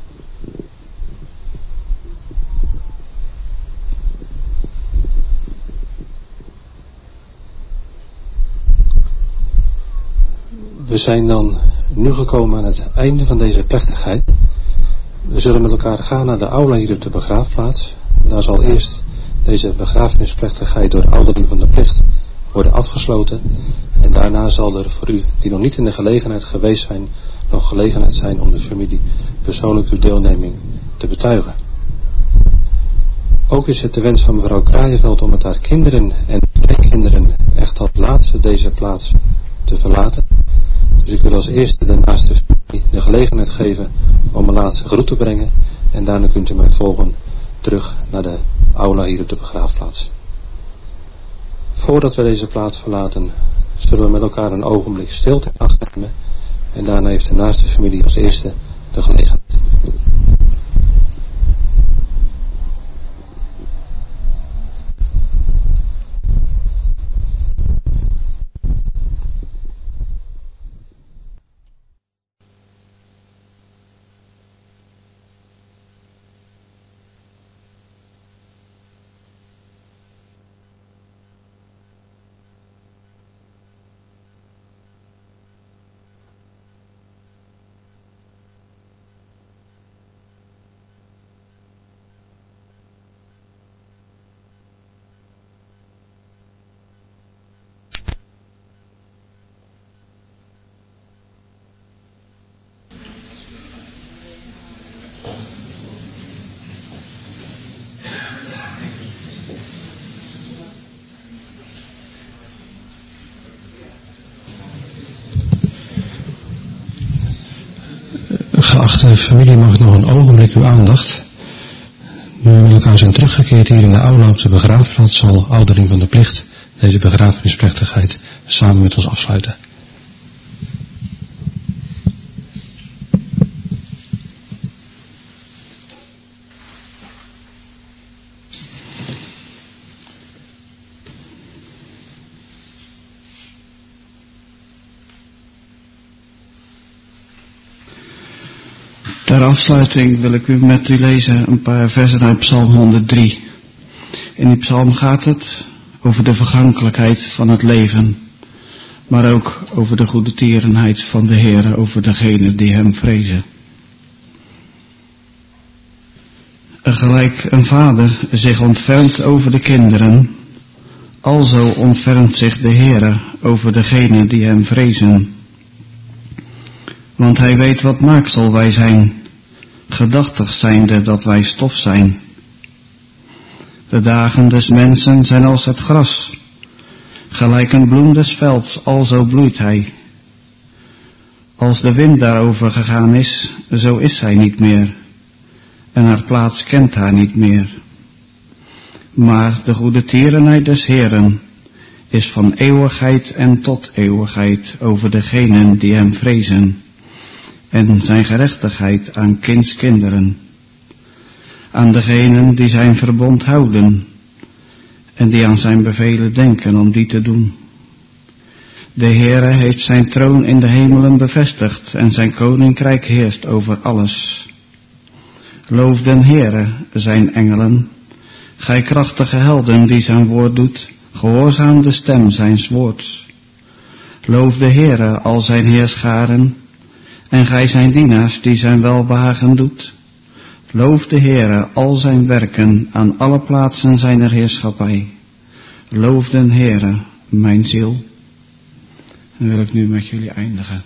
We zijn dan nu gekomen aan het einde van deze plechtigheid. We zullen met elkaar gaan naar de aula hier op de begraafplaats. Daar zal eerst deze begrafenisplechtigheid door de oudering van de plicht worden afgesloten. En daarna zal er voor u die nog niet in de gelegenheid geweest zijn, nog gelegenheid zijn om de familie persoonlijk uw deelneming te betuigen. Ook is het de wens van mevrouw Kraaienveld om met haar kinderen en kleinkinderen echt als laatste deze plaats te verlaten. Dus ik wil als eerste de naaste familie de gelegenheid geven om een laatste groet te brengen. En daarna kunt u mij volgen terug naar de aula hier op de begraafplaats. Voordat we deze plaats verlaten, zullen we met elkaar een ogenblik stilte in acht nemen. En daarna heeft de naaste familie als eerste de gelegenheid. Geachte familie, mag ik nog een ogenblik uw aandacht. Nu we met elkaar zijn teruggekeerd hier in de aula op de begraafplaats, zal Ouderling van de Plicht deze begrafenisplechtigheid samen met ons afsluiten. Ter afsluiting wil ik u met u lezen een paar versen uit Psalm honderddrie. In die psalm gaat het over de vergankelijkheid van het leven, maar ook over de goede tierenheid van de Heer, over degenen die hem vrezen. Gelijk een vader zich ontfermt over de kinderen, alzo ontfermt zich de Heer over degenen die hem vrezen. Want hij weet wat maaksel wij zijn, gedachtig zijnde dat wij stof zijn. De dagen des mensen zijn als het gras, gelijk een bloem des velds, alzo bloeit hij. Als de wind daarover gegaan is, zo is zij niet meer, en haar plaats kent haar niet meer. Maar de goede tierenheid des Heeren is van eeuwigheid en tot eeuwigheid over degenen die hem vrezen, en zijn gerechtigheid aan kindskinderen, aan degenen die zijn verbond houden en die aan zijn bevelen denken om die te doen. De Heere heeft zijn troon in de hemelen bevestigd en zijn koninkrijk heerst over alles. Loof den Heere, zijn engelen, gij krachtige helden die zijn woord doet, gehoorzaam de stem zijns woords. Loof de Heere, al zijn heerscharen, en gij zijn dienaars die zijn welbehagen doet. Loof de Heere, al zijn werken, aan alle plaatsen zijner heerschappij. Loof den Heere, mijn ziel. Dan wil ik nu met jullie eindigen.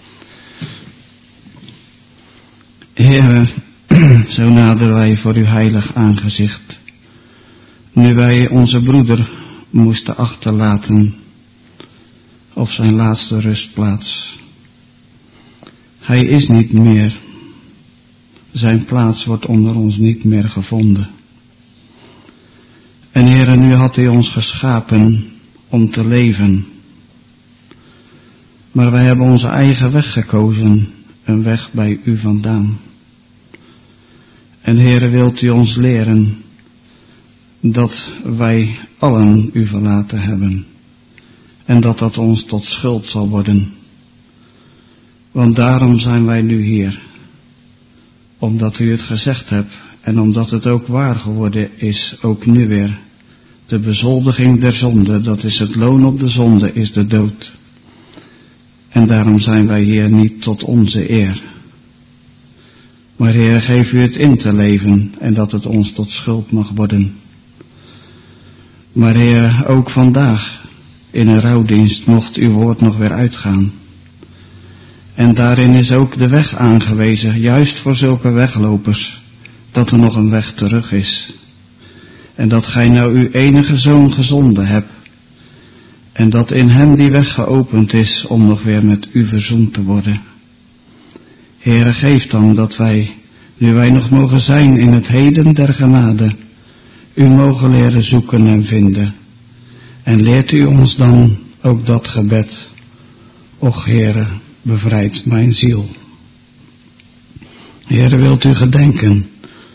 Heere, zo naderen wij voor uw heilig aangezicht, nu wij onze broeder moesten achterlaten op zijn laatste rustplaats. Hij is niet meer. Zijn plaats wordt onder ons niet meer gevonden. En Heere, nu had hij ons geschapen om te leven. Maar wij hebben onze eigen weg gekozen, een weg bij u vandaan. En Heere, wilt u ons leren dat wij allen u verlaten hebben. En dat dat ons tot schuld zal worden. Want daarom zijn wij nu hier. Omdat u het gezegd hebt en omdat het ook waar geworden is, ook nu weer. De bezoldiging der zonde, dat is het loon op de zonde, is de dood. En daarom zijn wij hier niet tot onze eer. Maar Heer, geef u het in te leven en dat het ons tot schuld mag worden. Maar Heer, ook vandaag in een rouwdienst mocht uw woord nog weer uitgaan. En daarin is ook de weg aangewezen, juist voor zulke weglopers, dat er nog een weg terug is. En dat gij nou uw enige zoon gezonden hebt. En dat in hem die weg geopend is om nog weer met u verzoend te worden. Heere, geef dan dat wij, nu wij nog mogen zijn in het heden der genade, u mogen leren zoeken en vinden. En leert u ons dan ook dat gebed. Och Heere, bevrijd mijn ziel. Heere, wilt u gedenken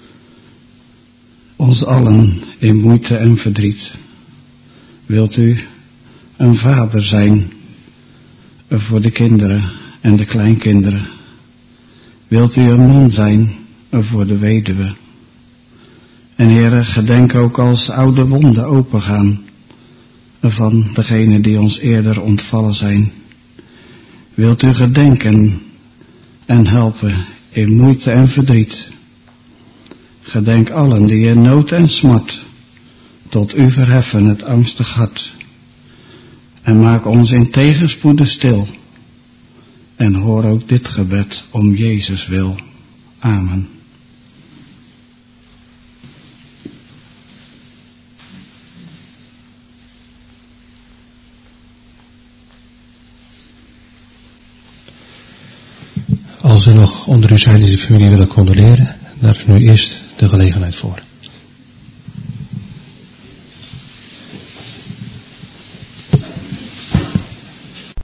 ons allen in moeite en verdriet. Wilt u een vader zijn voor de kinderen en de kleinkinderen. Wilt u een man zijn voor de weduwe. En Heere, gedenk ook als oude wonden opengaan van degenen die ons eerder ontvallen zijn. Wilt u gedenken en helpen in moeite en verdriet. Gedenk allen die in nood en smart tot u verheffen het angstig hart. En maak ons in tegenspoeden stil. En hoor ook dit gebed om Jezus wil. Amen. Als Als er nog onder u zijn die de familie willen condoleren, daar is nu eerst de gelegenheid voor.